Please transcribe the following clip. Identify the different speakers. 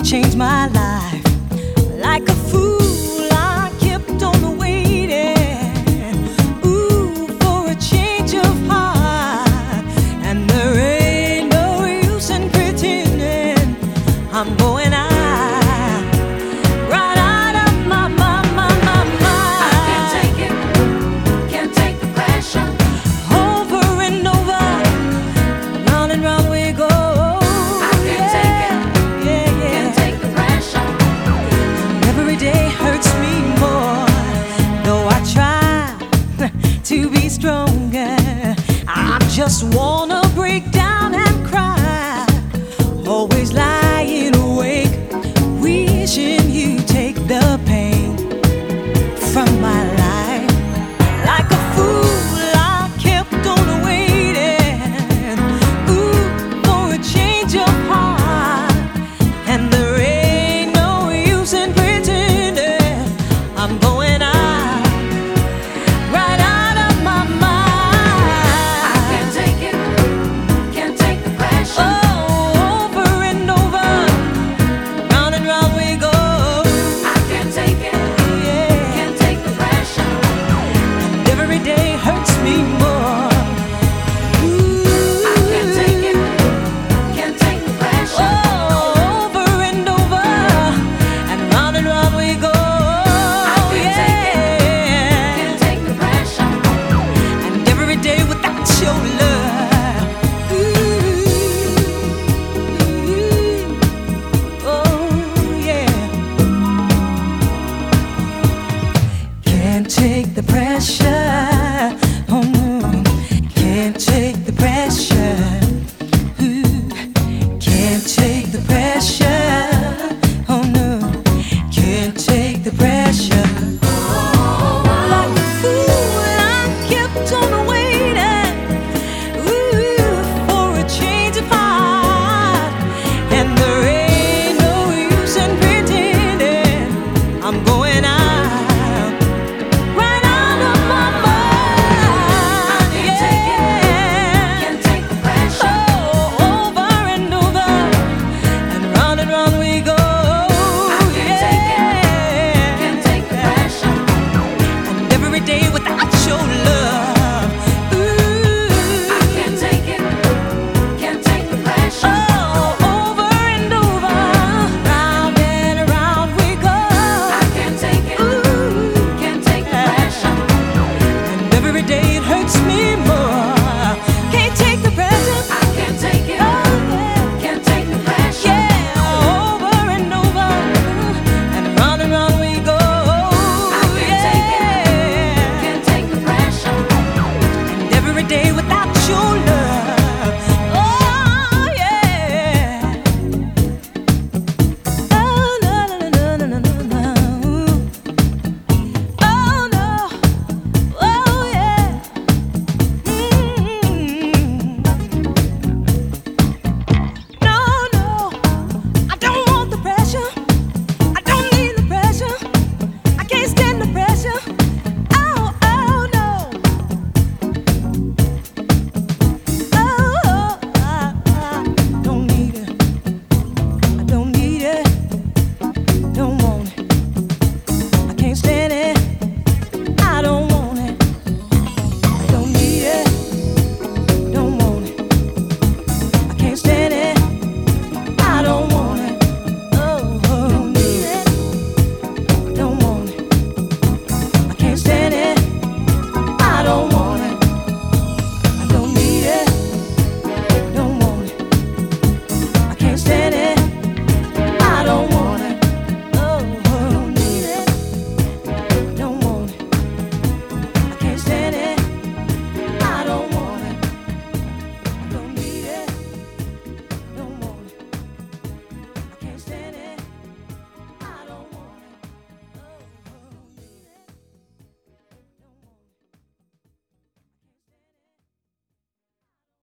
Speaker 1: changed my life. Like a fool, I kept on waiting, ooh, for a change of heart. And there ain't no use in pretending I'm going out. To be stronger, I just wanna break down and cry, always lying awake, wishing you'd take the pain from my life. Like a fool, I kept on waiting, ooh, for a change of heart. And there ain't no use in pretending I'm going out. Take the pressure, oh no, can't take the pressure, ooh, can't take the pressure, oh no, can't take the pressure. Like a fool, I kept on waiting, ooh, for a change of heart. And there ain't no use in pretending I'm going out. Day without